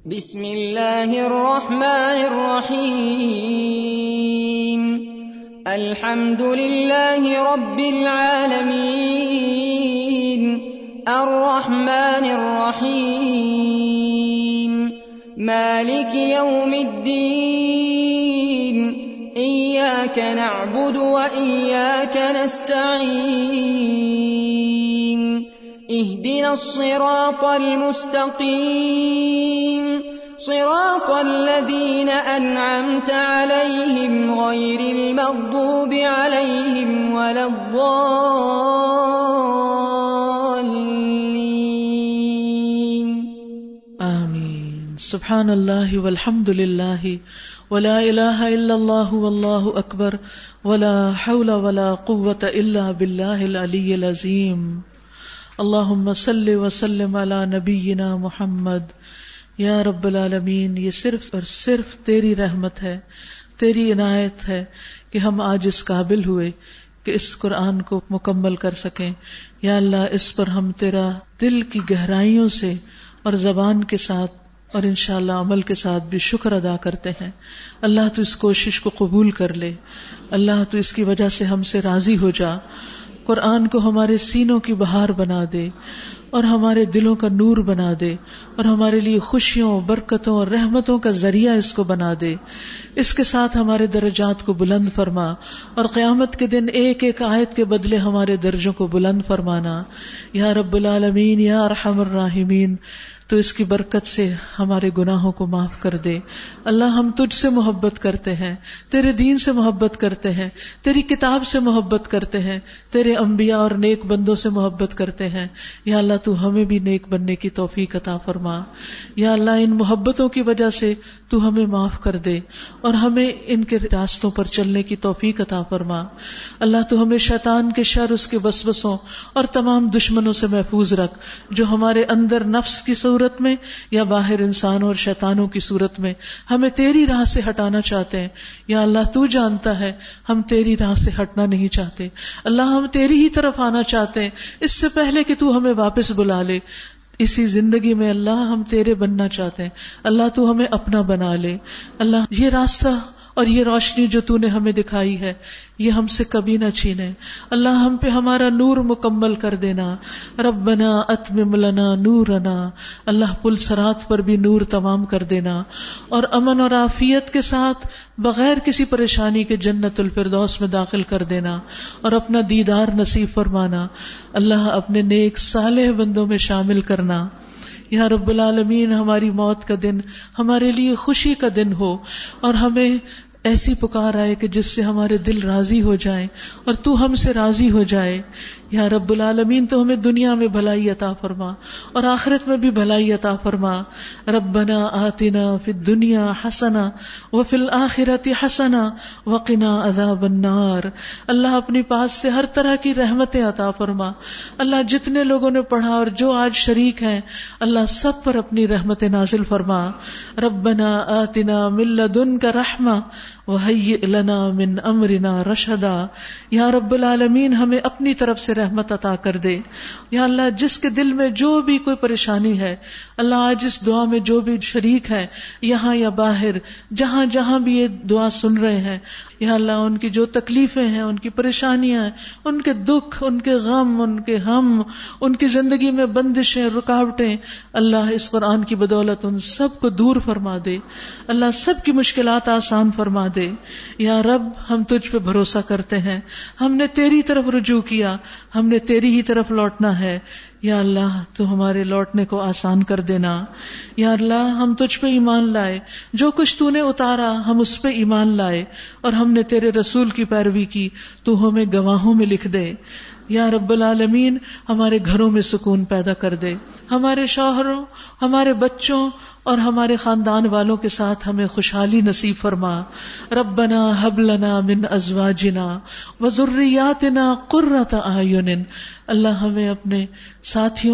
بسم اللہ الرحمن الرحیم الحمد للہ رب العالمین الرحمن الرحیم مالک یوم الدین ایاک نعبد و ایاک نستعین اهدنا الصراط المستقيم صراط الذين أنعمت عليهم غير المغضوب عليهم ولا الضالين آمين. سبحان الله والحمد لله ولا إله إلا الله والله أكبر ولا حول ولا قوة إلا بالله العلي العظيم. اللہم صلی وسلم علی نبینا محمد. یا رب العالمین، یہ صرف اور صرف تیری رحمت ہے، تیری عنایت ہے کہ ہم آج اس قابل ہوئے کہ اس قرآن کو مکمل کر سکیں. یا اللہ، اس پر ہم تیرا دل کی گہرائیوں سے اور زبان کے ساتھ اور انشاءاللہ عمل کے ساتھ بھی شکر ادا کرتے ہیں. اللہ تو اس کوشش کو قبول کر لے. اللہ تو اس کی وجہ سے ہم سے راضی ہو جا. قرآن کو ہمارے سینوں کی بہار بنا دے اور ہمارے دلوں کا نور بنا دے اور ہمارے لیے خوشیوں، برکتوں اور رحمتوں کا ذریعہ اس کو بنا دے. اس کے ساتھ ہمارے درجات کو بلند فرما اور قیامت کے دن ایک ایک آیت کے بدلے ہمارے درجوں کو بلند فرمانا. یا رب العالمین، یا ارحم الراحمین، تو اس کی برکت سے ہمارے گناہوں کو معاف کر دے. اللہ، ہم تجھ سے محبت کرتے ہیں، تیرے دین سے محبت کرتے ہیں، تیری کتاب سے محبت کرتے ہیں، تیرے انبیاء اور نیک بندوں سے محبت کرتے ہیں. یا اللہ، تو ہمیں بھی نیک بننے کی توفیق عطا فرما. یا اللہ، ان محبتوں کی وجہ سے تو ہمیں معاف کر دے اور ہمیں ان کے راستوں پر چلنے کی توفیق عطا فرما. اللہ، تو ہمیں شیطان کے شر، اس کے وسوسوں اور تمام دشمنوں سے محفوظ رکھ، جو ہمارے اندر نفس کی صورت میں یا باہر انسانوں اور شیطانوں کی صورت میں ہمیں تیری راہ سے ہٹانا چاہتے ہیں. یا اللہ، تو جانتا ہے ہم تیری راہ سے ہٹنا نہیں چاہتے. اللہ، ہم تیری ہی طرف آنا چاہتے ہیں اس سے پہلے کہ تو ہمیں واپس بلا لے. اسی زندگی میں اللہ ہم تیرے بننا چاہتے ہیں. اللہ، تو ہمیں اپنا بنا لے. اللہ، یہ راستہ اور یہ روشنی جو تو نے ہمیں دکھائی ہے یہ ہم سے کبھی نہ چھینے. اللہ، ہم پہ ہمارا نور مکمل کر دینا. ربنا اتمم لنا نورنا، اللہ پل صراط پر بھی نور تمام کر دینا اور امن اور عافیت کے ساتھ بغیر کسی پریشانی کے جنت الفردوس میں داخل کر دینا اور اپنا دیدار نصیب فرمانا. اللہ، اپنے نیک صالح بندوں میں شامل کرنا. یا رب العالمین، ہماری موت کا دن ہمارے لیے خوشی کا دن ہو اور ہمیں ایسی پکار آئے کہ جس سے ہمارے دل راضی ہو جائیں اور تو ہم سے راضی ہو جائے. یا رب العالمین، تو ہمیں دنیا میں بھلائی عطا فرما اور آخرت میں بھی بھلائی عطا فرما. ربنا آتنا فی الدنیا حسنہ وفی الآخرۃ حسنہ وقنا عذاب النار. اللہ، اپنی پاس سے ہر طرح کی رحمتیں عطا فرما. اللہ، جتنے لوگوں نے پڑھا اور جو آج شریک ہیں، اللہ سب پر اپنی رحمتیں نازل فرما. ربنا آتنا من لدنک رحمہ وہیئ لنا من امرنا رشدا. یا رب العالمین، ہمیں اپنی طرف سے رحمت عطا کر دے. یا اللہ، جس کے دل میں جو بھی کوئی پریشانی ہے، اللہ آج اس دعا میں جو بھی شریک ہیں یہاں یا باہر، جہاں جہاں بھی یہ دعا سن رہے ہیں، یا اللہ ان کی جو تکلیفیں ہیں، ان کی پریشانیاں ہیں، ان کے دکھ، ان کے غم، ان کے ہم، ان کی زندگی میں بندشیں، رکاوٹیں، اللہ اس قرآن کی بدولت ان سب کو دور فرما دے. اللہ، سب کی مشکلات آسان فرما دے. یا رب، ہم تجھ پہ بھروسہ کرتے ہیں، ہم نے تیری طرف رجوع کیا، ہم نے تیری ہی طرف لوٹنا ہے. یا اللہ، تو ہمارے لوٹنے کو آسان کر دینا. یا اللہ، ہم تجھ پہ ایمان لائے، جو کچھ تو نے اتارا ہم اس پہ ایمان لائے اور ہم نے تیرے رسول کی پیروی کی، تو ہمیں گواہوں میں لکھ دے. یا رب العالمین، ہمارے گھروں میں سکون پیدا کر دے. ہمارے شوہروں، ہمارے بچوں اور ہمارے خاندان والوں کے ساتھ ہمیں خوشحالی نصیب فرما. ربنا ہب لنا من ازواجنا وذریاتنا قرۃ اعین. اللہ، ہمیں اپنے ساتھیوں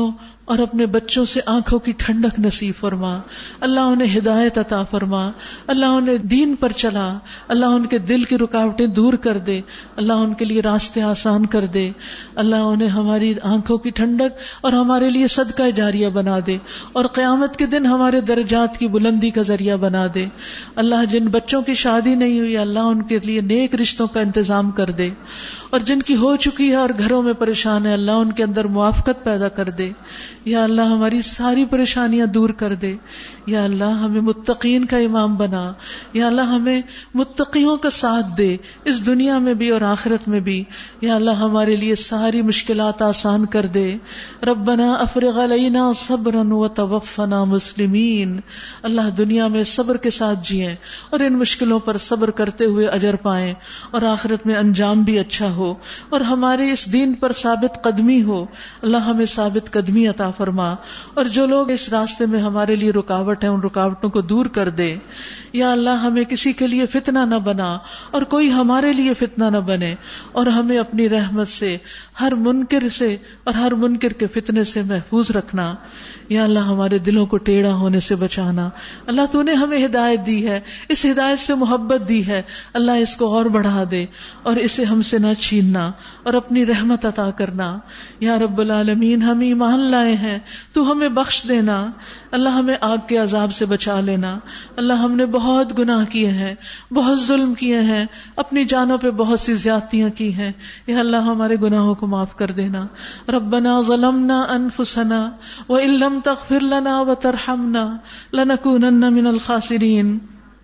اور اپنے بچوں سے آنکھوں کی ٹھنڈک نصیب فرما. اللہ انہیں ہدایت عطا فرما. اللہ انہیں دین پر چلا. اللہ ان کے دل کی رکاوٹیں دور کر دے. اللہ ان کے لیے راستے آسان کر دے. اللہ انہیں ہماری آنکھوں کی ٹھنڈک اور ہمارے لیے صدقہ جاریہ بنا دے, اور قیامت کے دن ہمارے درجات کی بلندی کا ذریعہ بنا دے. اللہ جن بچوں کی شادی نہیں ہوئی, اللہ ان کے لیے نیک رشتوں کا انتظام کر دے, اور جن کی ہو چکی ہے اور گھروں میں پریشان ہے, اللہ ان کے اندر موافقت پیدا کر دے. یا اللہ ہماری ساری پریشانیاں دور کر دے. یا اللہ ہمیں متقین کا امام بنا. یا اللہ ہمیں متقیوں کا ساتھ دے, اس دنیا میں بھی اور آخرت میں بھی. یا اللہ ہمارے لیے ساری مشکلات آسان کر دے. ربنا افرغ علینا صبرا وتوفنا مسلمین. اللہ دنیا میں صبر کے ساتھ جئیں اور ان مشکلوں پر صبر کرتے ہوئے اجر پائیں, اور آخرت میں انجام بھی اچھا ہو, اور ہمارے اس دین پر ثابت قدمی ہو. اللہ ہمیں ثابت قدمی عطا فرما, اور جو لوگ اس راستے میں ہمارے لیے رکاوٹ ہیں ان رکاوٹوں کو دور کر دے. یا اللہ ہمیں کسی کے لیے فتنہ نہ بنا اور کوئی ہمارے لیے فتنہ نہ بنے, اور ہمیں اپنی رحمت سے ہر منکر سے اور ہر منکر کے فتنے سے محفوظ رکھنا. یا اللہ ہمارے دلوں کو ٹیڑھا ہونے سے بچانا. اللہ تو نے ہمیں ہدایت دی ہے, اس ہدایت سے محبت دی ہے, اللہ اس کو اور بڑھا دے اور اسے ہم سے نہ چھیننا اور اپنی رحمت عطا کرنا. یا رب العالمین ہم ایمان لائے ہیں, تو ہمیں بخش دینا. اللہ ہمیں آگ کے عذاب سے بچا لینا. اللہ ہم نے بہت گناہ کیے ہیں, بہت ظلم کیے ہیں, اپنی جانوں پہ بہت سی زیادتیاں کی ہیں. یا اللہ ہمارے گناہوں کو معاف کر دینا. ربنا ظلمنا انفسنا وان لم تغفر لنا وترحمنا لنکونن من الخاسرین.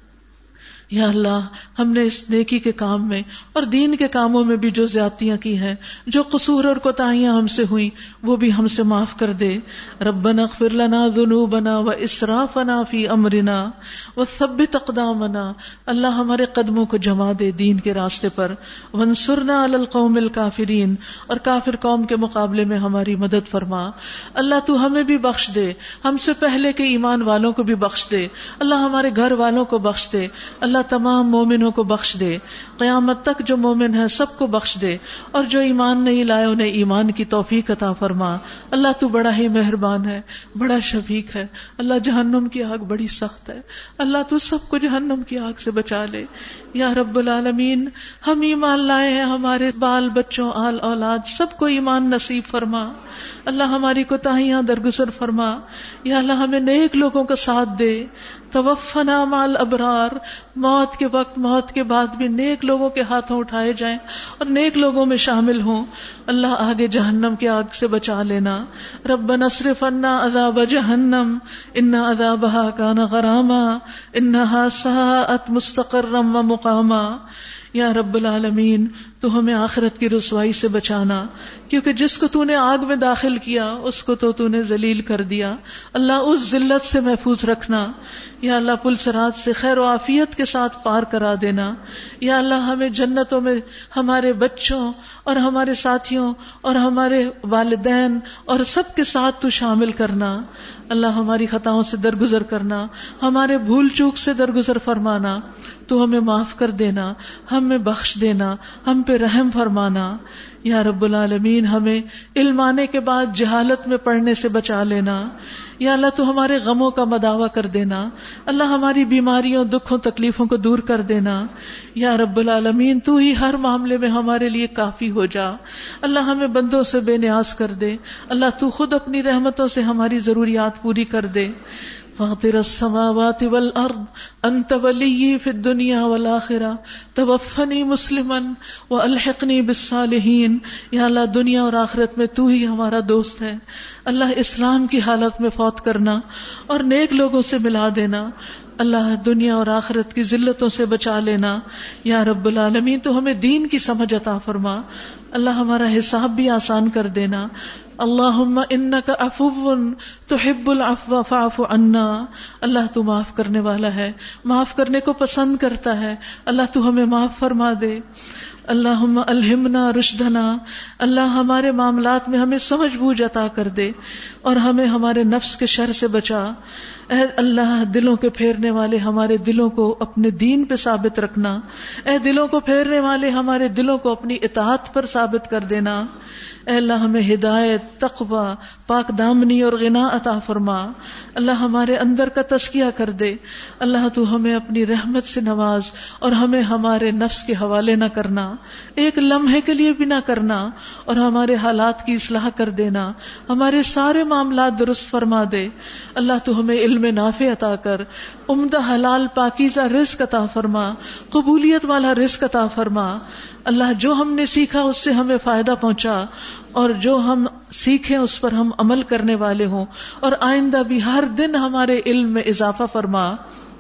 یا اللہ ہم نے اس نیکی کے کام میں اور دین کے کاموں میں بھی جو زیادتیاں کی ہیں, جو قصور اور کوتاہیاں ہم سے ہوئیں, وہ بھی ہم سے معاف کر دے. ربنا اغفر لنا ذنوبنا واسرافنا فی امرنا وثبت اقدامنا. اللہ ہمارے قدموں کو جما دے دین کے راستے پر. وانصرنا علی القوم الکافرین, اور کافر قوم کے مقابلے میں ہماری مدد فرما. اللہ تو ہمیں بھی بخش دے, ہم سے پہلے کے ایمان والوں کو بھی بخش دے. اللہ ہمارے گھر والوں کو بخش دے. اللہ تمام مومنوں کو بخش دے. قیامت تک جو مومن ہیں سب کو بخش دے, اور جو ایمان نہیں لائے انہیں ایمان کی توفیق عطا فرما. اللہ تو بڑا ہی مہربان ہے, بڑا شفیق ہے. اللہ جہنم کی آگ بڑی سخت ہے, اللہ تو سب کو جہنم کی آگ سے بچا لے. یا رب العالمین ہم ایمان لائے ہیں, ہمارے بال بچوں آل اولاد سب کو ایمان نصیب فرما. اللہ ہماری کوتاہیاں درگزر فرما. یا اللہ ہمیں نیک لوگوں کا ساتھ دے. توفنا مع الابرار, موت کے وقت موت کے بعد بھی نیک لوگوں کے ہاتھوں اٹھائے جائیں اور نیک لوگوں میں شامل ہوں. اللہ آگے جہنم کی آگ سے بچا لینا. ربنا اصرف عنا عذاب جہنم ان عذابها کان غراما انها ساءت مستقرا ومقاما. یا رب العالمین تو ہمیں آخرت کی رسوائی سے بچانا, کیونکہ جس کو تو نے آگ میں داخل کیا اس کو تو نے ذلیل کر دیا. اللہ اس ذلت سے محفوظ رکھنا. یا اللہ پل صراط سے خیر و عافیت کے ساتھ پار کرا دینا. یا اللہ ہمیں جنتوں میں ہمارے بچوں اور ہمارے ساتھیوں اور ہمارے والدین اور سب کے ساتھ تو شامل کرنا. اللہ ہماری خطاؤں سے درگزر کرنا, ہمارے بھول چوک سے درگزر فرمانا. تو ہمیں معاف کر دینا, ہمیں بخش دینا, ہم پہ رحم فرمانا. یا رب العالمین ہمیں علم آنے کے بعد جہالت میں پڑنے سے بچا لینا. یا اللہ تو ہمارے غموں کا مداوع کر دینا. اللہ ہماری بیماریوں دکھوں تکلیفوں کو دور کر دینا. یا رب العالمین تو ہی ہر معاملے میں ہمارے لیے کافی ہو جا. اللہ ہمیں بندوں سے بے نیاز کر دے. اللہ تو خود اپنی رحمتوں سے ہماری ضروریات پوری کر دے. فاطر السماوات والارض انت ولی فی الدنیا والآخرہ توفنی مسلما والحقنی بالصالحین. یا اللہ دنیا اور آخرت میں تو ہی ہمارا دوست ہے. اللہ اسلام کی حالت میں فوت کرنا اور نیک لوگوں سے ملا دینا. اللہ دنیا اور آخرت کی ذلتوں سے بچا لینا. یا رب العالمین تو ہمیں دین کی سمجھ عطا فرما. اللہ ہمارا حساب بھی آسان کر دینا. اللہم انک عفو تحب العفو فاعف عنا. اللہ تو معاف کرنے والا ہے, معاف کرنے کو پسند کرتا ہے. اللہ تو ہمیں معاف فرما دے. اللہم الہمنا رشدنا. اللہ ہمارے معاملات میں ہمیں سمجھ بوجھ عطا کر دے اور ہمیں ہمارے نفس کے شر سے بچا. اے اللہ دلوں کے پھیرنے والے ہمارے دلوں کو اپنے دین پہ ثابت رکھنا، اے دلوں کو پھیرنے والے ہمارے دلوں کو اپنی اطاعت پر ثابت کر دینا، اے اللہ ہمیں ہدایت، تقوی، پاک دامنی اور غنا عطا فرما، اللہ ہمارے اندر کا تزکیہ کر دے، اللہ تو ہمیں اپنی رحمت سے نواز اور ہمیں ہمارے نفس کے حوالے نہ کرنا، ایک لمحے کے لیے بھی نہ کرنا، اور ہمارے حالات کی اصلاح کر دینا، ہمارے سارے معاملات درست فرما دے، اللہ تو ہمیں علم نافع عطا کر، عمدہ حلال پاکیزہ رزق عطا فرما، قبولیت والا رزق عطا فرما، اللہ جو ہم نے سیکھا اس سے ہمیں فائدہ پہنچا، اور جو ہم سیکھیں اس پر ہم عمل کرنے والے ہوں، اور آئندہ بھی ہر دن ہمارے علم میں اضافہ فرما،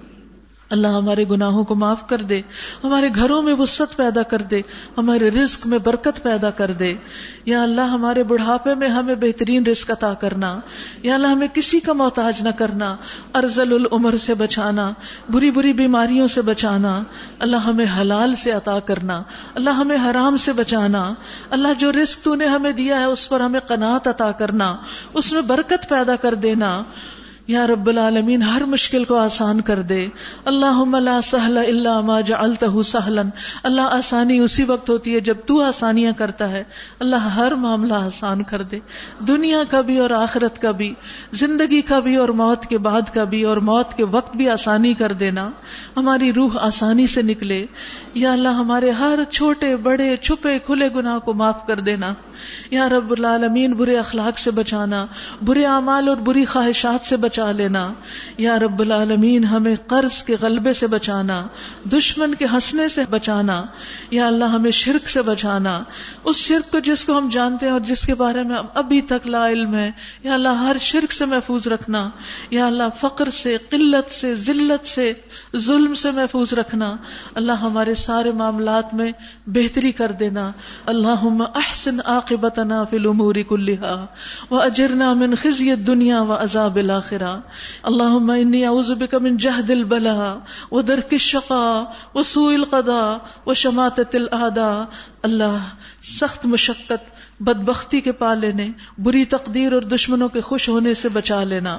اللہ ہمارے گناہوں کو معاف کر دے، ہمارے گھروں میں وسعت پیدا کر دے، ہمارے رزق میں برکت پیدا کر دے، یا اللہ ہمارے بڑھاپے میں ہمیں بہترین رزق عطا کرنا، یا اللہ ہمیں کسی کا محتاج نہ کرنا، ارذل العمر سے بچانا، بری بری بیماریوں سے بچانا، اللہ ہمیں حلال سے عطا کرنا، اللہ ہمیں حرام سے بچانا، اللہ جو رزق تو نے ہمیں دیا ہے اس پر ہمیں قناعت عطا کرنا، اس میں برکت پیدا کر دینا، یا رب العالمین ہر مشکل کو آسان کر دے، اللہم لا سہل الا ما جعلتہ سہلا، اللہ آسانی اسی وقت ہوتی ہے جب تو آسانیاں کرتا ہے، اللہ ہر معاملہ آسان کر دے، دنیا کا بھی اور آخرت کا بھی، زندگی کا بھی اور موت کے بعد کا بھی، اور موت کے وقت بھی آسانی کر دینا، ہماری روح آسانی سے نکلے، یا اللہ ہمارے ہر چھوٹے بڑے چھپے کھلے گناہ کو معاف کر دینا، یا رب العالمین برے اخلاق سے بچانا، برے اعمال اور بری خواہشات سے بچا لینا، یا رب العالمین ہمیں قرض کے غلبے سے بچانا، دشمن کے ہنسنے سے بچانا، یا اللہ ہمیں شرک سے بچانا، اس شرک کو جس کو ہم جانتے ہیں اور جس کے بارے میں ابھی تک لا علم ہے، یا اللہ ہر شرک سے محفوظ رکھنا، یا اللہ فقر سے، قلت سے، ذلت سے، ظلم سے محفوظ رکھنا، اللہ ہمارے سارے معاملات میں بہتری کر دینا، اللہم احسن عاقبتنا فی الامور کلہا واجرنا من خزی الدنیا وعذاب الآخرہ، اللہم انی اعوذ بک من جہد البلاء ودرک الشقاء وسوء القضاء وشماتۃ الاعداء، اللہ سخت مشقت، بدبختی کے پا لینے، بری تقدیر اور دشمنوں کے خوش ہونے سے بچا لینا،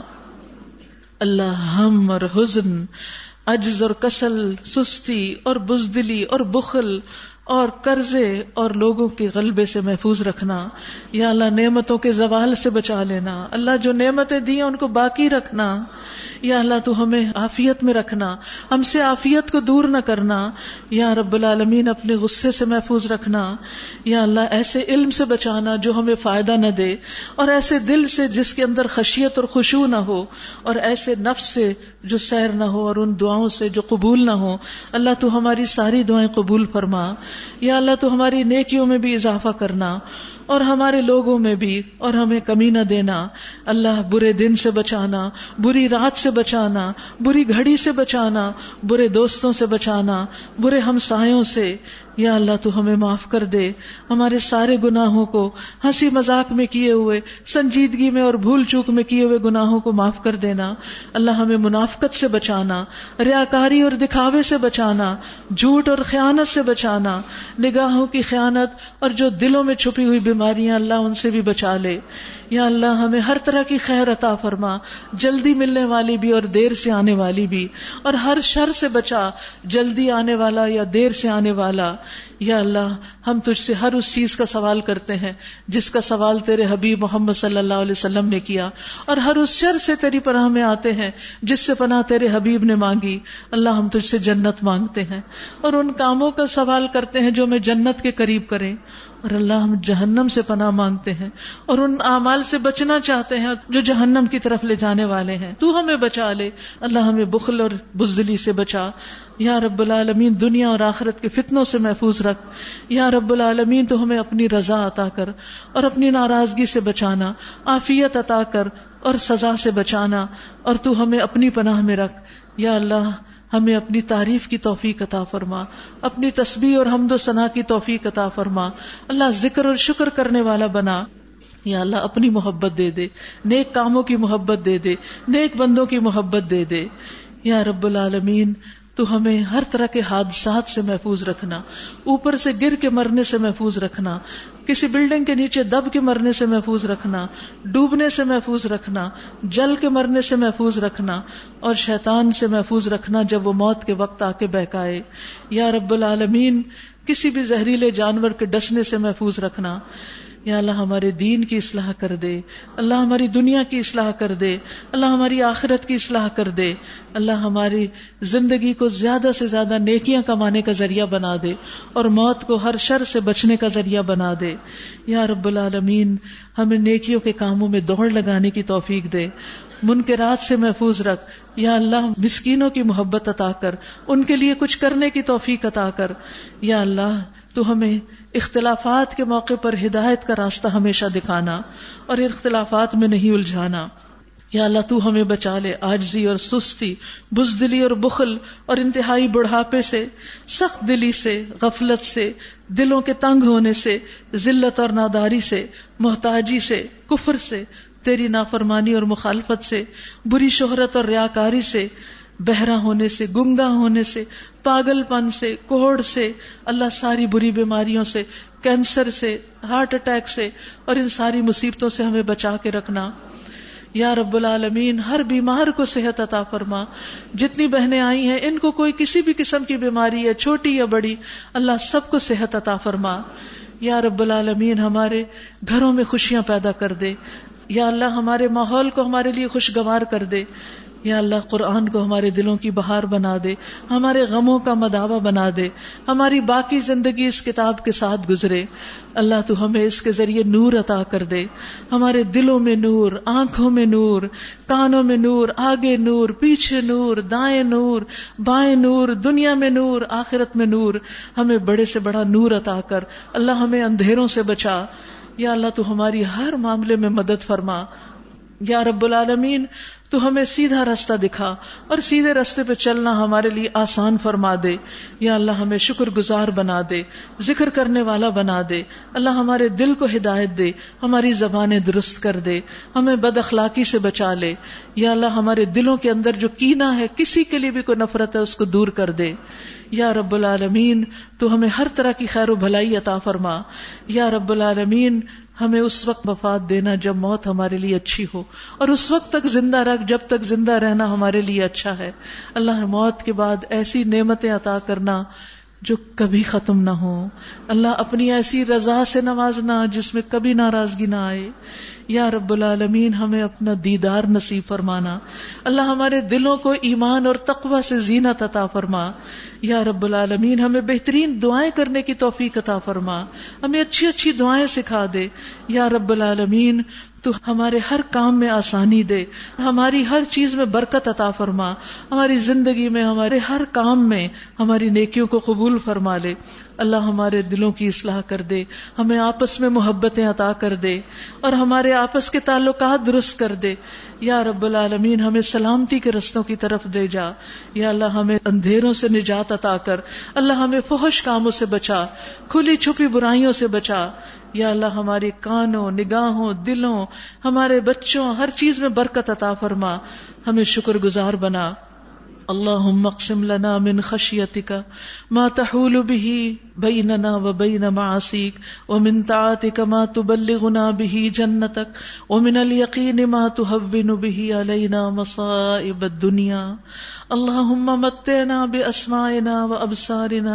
اللہ ہم اور حزن، عجز اور کسل، سستی اور بزدلی اور بخل اور قرضے اور لوگوں کے غلبے سے محفوظ رکھنا، یا اللہ نعمتوں کے زوال سے بچا لینا، اللہ جو نعمتیں دی ہیں ان کو باقی رکھنا، یا اللہ تو ہمیں عافیت میں رکھنا، ہم سے عافیت کو دور نہ کرنا، یا رب العالمین اپنے غصے سے محفوظ رکھنا، یا اللہ ایسے علم سے بچانا جو ہمیں فائدہ نہ دے، اور ایسے دل سے جس کے اندر خشیت اور خشوع نہ ہو، اور ایسے نفس سے جو سیر نہ ہو، اور ان دعاؤں سے جو قبول نہ ہو، اللہ تو ہماری ساری دعائیں قبول فرما، یا اللہ تو ہماری نیکیوں میں بھی اضافہ کرنا، اور ہمارے لوگوں میں بھی، اور ہمیں کمی نہ دینا، اللہ برے دن سے بچانا، بری رات سے بچانا، بری گھڑی سے بچانا، برے دوستوں سے بچانا، برے ہمسایوں سے، یا اللہ تو ہمیں معاف کر دے، ہمارے سارے گناہوں کو، ہنسی مذاق میں کیے ہوئے، سنجیدگی میں اور بھول چوک میں کیے ہوئے گناہوں کو معاف کر دینا، اللہ ہمیں منافقت سے بچانا، ریاکاری اور دکھاوے سے بچانا، جھوٹ اور خیانت سے بچانا، نگاہوں کی خیانت اور جو دلوں میں چھپی ہوئی بیماریاں اللہ ان سے بھی بچا لے، یا اللہ ہمیں ہر طرح کی خیر عطا فرما، جلدی ملنے والی بھی اور دیر سے آنے والی بھی، اور ہر شر سے بچا، جلدی آنے والا یا دیر سے آنے والا، یا اللہ ہم تجھ سے ہر اس چیز کا سوال کرتے ہیں جس کا سوال تیرے حبیب محمد صلی اللہ علیہ وسلم نے کیا، اور ہر اس شر سے تیری پناہ میں آتے ہیں جس سے پناہ تیرے حبیب نے مانگی، اللہ ہم تجھ سے جنت مانگتے ہیں، اور ان کاموں کا سوال کرتے ہیں جو ہمیں جنت کے قریب کریں، اور اللہ ہم جہنم سے پناہ مانگتے ہیں، اور ان اعمال سے بچنا چاہتے ہیں جو جہنم کی طرف لے جانے والے ہیں، تو ہمیں بچا لے، اللہ ہمیں بخل اور بزدلی سے بچا، یا رب العالمین دنیا اور آخرت کے فتنوں سے محفوظ رکھ، یا رب العالمین تو ہمیں اپنی رضا عطا کر اور اپنی ناراضگی سے بچانا، عافیت عطا کر اور سزا سے بچانا، اور تو ہمیں اپنی پناہ میں رکھ، یا اللہ ہمیں اپنی تعریف کی توفیق عطا فرما، اپنی تسبیح اور حمد و ثنا کی توفیق عطا فرما، اللہ ذکر اور شکر کرنے والا بنا، یا اللہ اپنی محبت دے دے، نیک کاموں کی محبت دے دے، نیک بندوں کی محبت دے دے، یا رب العالمین تو ہمیں ہر طرح کے حادثات سے محفوظ رکھنا، اوپر سے گر کے مرنے سے محفوظ رکھنا، کسی بلڈنگ کے نیچے دب کے مرنے سے محفوظ رکھنا، ڈوبنے سے محفوظ رکھنا، جل کے مرنے سے محفوظ رکھنا، اور شیطان سے محفوظ رکھنا جب وہ موت کے وقت آ کے بہکائے۔ یا رب العالمین کسی بھی زہریلے جانور کے ڈسنے سے محفوظ رکھنا۔ یا اللہ ہمارے دین کی اصلاح کر دے، اللہ ہماری دنیا کی اصلاح کر دے، اللہ ہماری آخرت کی اصلاح کر دے، اللہ ہماری زندگی کو زیادہ سے زیادہ نیکیاں کمانے کا ذریعہ بنا دے اور موت کو ہر شر سے بچنے کا ذریعہ بنا دے۔ یا رب العالمین ہمیں نیکیوں کے کاموں میں دوڑ لگانے کی توفیق دے، منکرات سے محفوظ رکھ۔ یا اللہ مسکینوں کی محبت عطا کر، ان کے لیے کچھ کرنے کی توفیق عطا کر۔ یا اللہ تو ہمیں اختلافات کے موقع پر ہدایت کا راستہ ہمیشہ دکھانا اور اختلافات میں نہیں الجھانا۔ یا اللہ تو ہمیں بچا لے عاجزی اور سستی، بزدلی اور بخل اور انتہائی بڑھاپے سے، سخت دلی سے، غفلت سے، دلوں کے تنگ ہونے سے، ذلت اور ناداری سے، محتاجی سے، کفر سے، تیری نافرمانی اور مخالفت سے، بری شہرت اور ریاکاری سے، بہرا ہونے سے، گنگا ہونے سے، پاگل پن سے، کوڑ سے، اللہ ساری بری بیماریوں سے، کینسر سے، ہارٹ اٹیک سے اور ان ساری مصیبتوں سے ہمیں بچا کے رکھنا۔ یا رب العالمین ہر بیمار کو صحت عطا فرما۔ جتنی بہنیں آئی ہیں ان کو کوئی کسی بھی قسم کی بیماری ہے، چھوٹی یا بڑی، اللہ سب کو صحت عطا فرما۔ یا رب العالمین ہمارے گھروں میں خوشیاں پیدا کر دے۔ یا اللہ ہمارے ماحول کو ہمارے لیے خوشگوار کر دے۔ یا اللہ قرآن کو ہمارے دلوں کی بہار بنا دے، ہمارے غموں کا مداوا بنا دے، ہماری باقی زندگی اس کتاب کے ساتھ گزرے۔ اللہ تو ہمیں اس کے ذریعے نور عطا کر دے، ہمارے دلوں میں نور، آنکھوں میں نور، کانوں میں نور، آگے نور، پیچھے نور، دائیں نور، بائیں نور، دنیا میں نور، آخرت میں نور۔ ہمیں بڑے سے بڑا نور عطا کر، اللہ ہمیں اندھیروں سے بچا۔ یا اللہ تو ہماری ہر معاملے میں مدد فرما۔ یا رب العالمین تو ہمیں سیدھا راستہ دکھا اور سیدھے راستے پہ چلنا ہمارے لیے آسان فرما دے۔ یا اللہ ہمیں شکر گزار بنا دے، ذکر کرنے والا بنا دے۔ اللہ ہمارے دل کو ہدایت دے، ہماری زبانیں درست کر دے، ہمیں بد اخلاقی سے بچا لے۔ یا اللہ ہمارے دلوں کے اندر جو کینہ ہے، کسی کے لیے بھی کوئی نفرت ہے، اس کو دور کر دے۔ یا رب العالمین تو ہمیں ہر طرح کی خیر و بھلائی عطا فرما۔ یا رب العالمین ہمیں اس وقت وفات دینا جب موت ہمارے لیے اچھی ہو، اور اس وقت تک زندہ رکھ جب تک زندہ رہنا ہمارے لیے اچھا ہے۔ اللہ موت کے بعد ایسی نعمتیں عطا کرنا جو کبھی ختم نہ ہو۔ اللہ اپنی ایسی رضا سے نوازنا جس میں کبھی ناراضگی نہ آئے۔ یا رب العالمین ہمیں اپنا دیدار نصیب فرمانا۔ اللہ ہمارے دلوں کو ایمان اور تقوی سے زینت عطا فرما۔ یا رب العالمین ہمیں بہترین دعائیں کرنے کی توفیق عطا فرما، ہمیں اچھی اچھی دعائیں سکھا دے۔ یا رب العالمین تو ہمارے ہر کام میں آسانی دے، ہماری ہر چیز میں برکت عطا فرما، ہماری زندگی میں، ہمارے ہر کام میں ہماری نیکیوں کو قبول فرما لے۔ اللہ ہمارے دلوں کی اصلاح کر دے، ہمیں آپس میں محبتیں عطا کر دے اور ہمارے آپس کے تعلقات درست کر دے۔ یا رب العالمین ہمیں سلامتی کے رستوں کی طرف دے جا۔ یا اللہ ہمیں اندھیروں سے نجات عطا کر، اللہ ہمیں فحش کاموں سے بچا، کھلی چھپی برائیوں سے بچا۔ یا اللہ ہمارے کانوں، نگاہوں، دلوں، ہمارے بچوں، ہر چیز میں برکت عطا فرما، ہمیں شکر گزار بنا۔ اللہم اقسم لنا من خشیتک ما تحول به بیننا وبین معاصیک ومن طاعتک ما تبلغنا به جنتک ومن الیقین ما تهون به علینا مصائب الدنیا۔ اللہم متعنا باسماعنا وابصارنا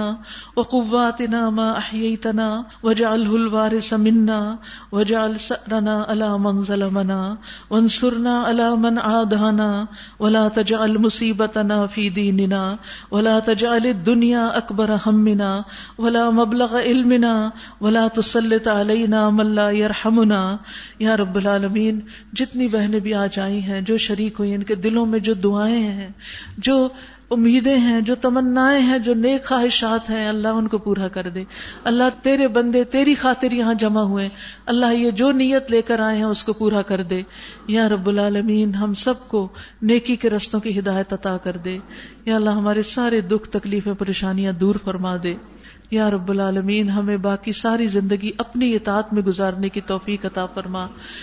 وقواتنا ما احییتنا واجعله الوارث منا واجعل ثأرنا على من ظلمنا وانصرنا على من عادانا ولا تجعل مصیبتنا فی دیننا ولا تجعل الدنیا اکبر ہمنا ولا مبلغ علمنا ولا تسلط علینا من لا یرحمنا۔ یا رب العالمین جتنی بہنیں بھی آج آئی ہیں، جو شریک ہوئی، ان کے دلوں میں جو دعائیں ہیں، جو امیدیں ہیں، جو تمنائیں ہیں، جو نیک خواہشات ہیں، اللہ ان کو پورا کر دے۔ اللہ تیرے بندے تیری خاطر یہاں جمع ہوئے، اللہ یہ جو نیت لے کر آئے ہیں اس کو پورا کر دے۔ یا رب العالمین ہم سب کو نیکی کے رستوں کی ہدایت عطا کر دے۔ یا اللہ ہمارے سارے دکھ تکلیفیں پریشانیاں دور فرما دے۔ یا رب العالمین ہمیں باقی ساری زندگی اپنی اطاعت میں گزارنے کی توفیق عطا فرما۔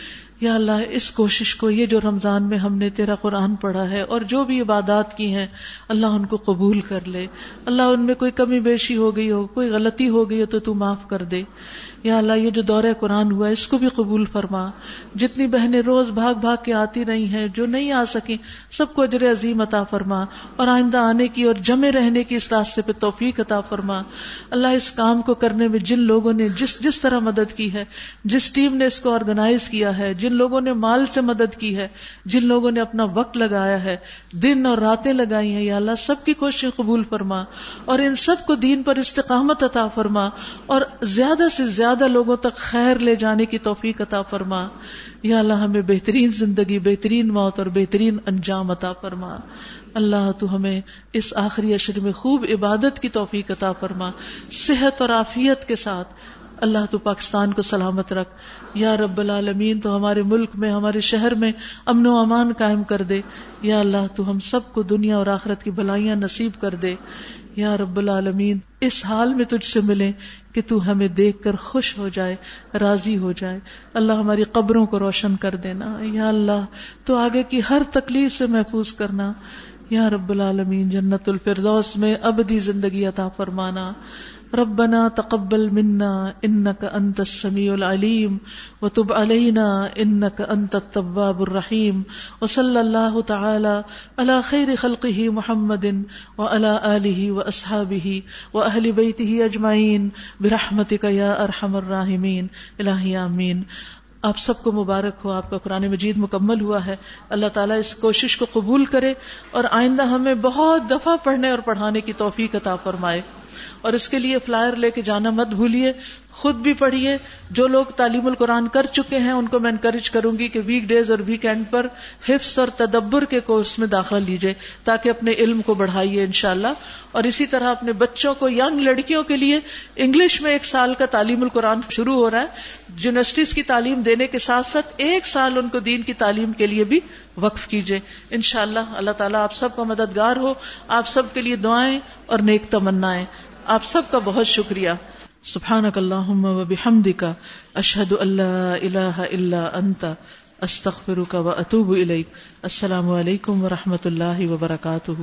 یا اللہ اس کوشش کو، یہ جو رمضان میں ہم نے تیرا قرآن پڑھا ہے اور جو بھی عبادات کی ہیں، اللہ ان کو قبول کر لے. اللہ ان میں کوئی کمی بیشی ہو گئی ہو، کوئی غلطی ہو گئی ہو تو تو معاف کر دے. یا اللہ یہ جو دورہ قرآن ہوا ہے اس کو بھی قبول فرما. جتنی بہنیں روز بھاگ بھاگ کے آتی رہی ہیں، جو نہیں آ سکیں، سب کو اجر عظیم عطا فرما، اور آئندہ آنے کی اور جمع رہنے کی اس راستے پہ توفیق عطا فرما. اللہ اس کام کو کرنے میں جن لوگوں نے جس طرح مدد کی ہے، جس ٹیم نے اس کو آرگنائز کیا ہے، جن لوگوں نے مال سے مدد کی ہے، جن لوگوں نے اپنا وقت لگایا ہے، دن اور راتیں لگائی ہیں، یا اللہ سب کی کوششیں قبول فرما، اور ان سب کو دین پر استقامت عطا فرما، اور زیادہ سے زیادہ لوگوں تک خیر لے جانے کی توفیق عطا فرما. یا اللہ ہمیں بہترین زندگی، بہترین موت اور بہترین انجام عطا فرما. اللہ تو ہمیں اس آخری عشر میں خوب عبادت کی توفیق عطا فرما، صحت اور عافیت کے ساتھ. اللہ تو پاکستان کو سلامت رکھ یا رب العالمین. تو ہمارے ملک میں، ہمارے شہر میں امن و امان قائم کر دے. یا اللہ تو ہم سب کو دنیا اور آخرت کی بھلائیاں نصیب کر دے. یا رب العالمین اس حال میں تجھ سے ملیں کہ تو ہمیں دیکھ کر خوش ہو جائے، راضی ہو جائے. اللہ ہماری قبروں کو روشن کر دینا. یا اللہ تو آگے کی ہر تکلیف سے محفوظ کرنا. یا رب العالمین جنت الفردوس میں ابدی زندگی عطا فرمانا. ربنا تقبل منا انك انت السميع العليم وتب علينا انك انت التواب الرحيم. وصلى الله تعالى على خير خلقه محمد وعلى آله واصحابه واهل بيته اجمعين برحمتك يا ارحم الراحمين. الہی آمین. آپ سب کو مبارک ہو، آپ کا قرآن مجید مکمل ہوا ہے. اللہ تعالیٰ اس کوشش کو قبول کرے اور آئندہ ہمیں بہت دفعہ پڑھنے اور پڑھانے کی توفیق عطا فرمائے. اور اس کے لیے فلائر لے کے جانا مت بھولیے، خود بھی پڑھیے. جو لوگ تعلیم القرآن کر چکے ہیں ان کو میں انکریج کروں گی کہ ویک ڈیز اور ویکینڈ پر حفظ اور تدبر کے کورس میں داخلہ لیجئے تاکہ اپنے علم کو بڑھائیے انشاءاللہ. اور اسی طرح اپنے بچوں کو، ینگ لڑکیوں کے لیے انگلش میں 1 سال کا تعلیم القرآن شروع ہو رہا ہے. یونیورسٹیز کی تعلیم دینے کے ساتھ ساتھ 1 سال ان کو دین کی تعلیم کے لیے بھی وقف کیجئے انشاءاللہ. اللہ تعالیٰ آپ سب کا مددگار ہو. آپ سب کے لیے دعائیں اور نیک تمنائیں. آپ سب کا بہت شکریہ. سبحانک اللہم و بحمدک اشہد ان لا الہ الا انت استغفرک و اتوب الیک. السلام علیکم و رحمۃ اللہ وبرکاتہ.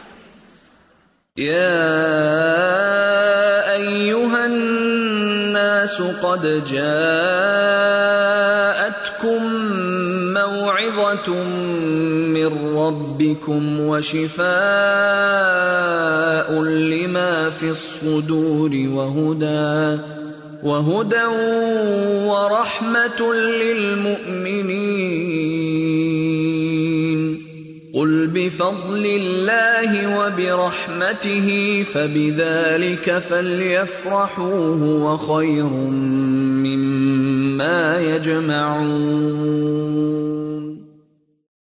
یا ایھا الناس قد جاءتکم موعظۃ من ربکم وشفاء لما فی الصدور وہدی ورحمۃ للمؤمنین. قل بفضل اللہ وبرحمتہ فبذلک فلیفرحوا هو خیر مما یجمعون.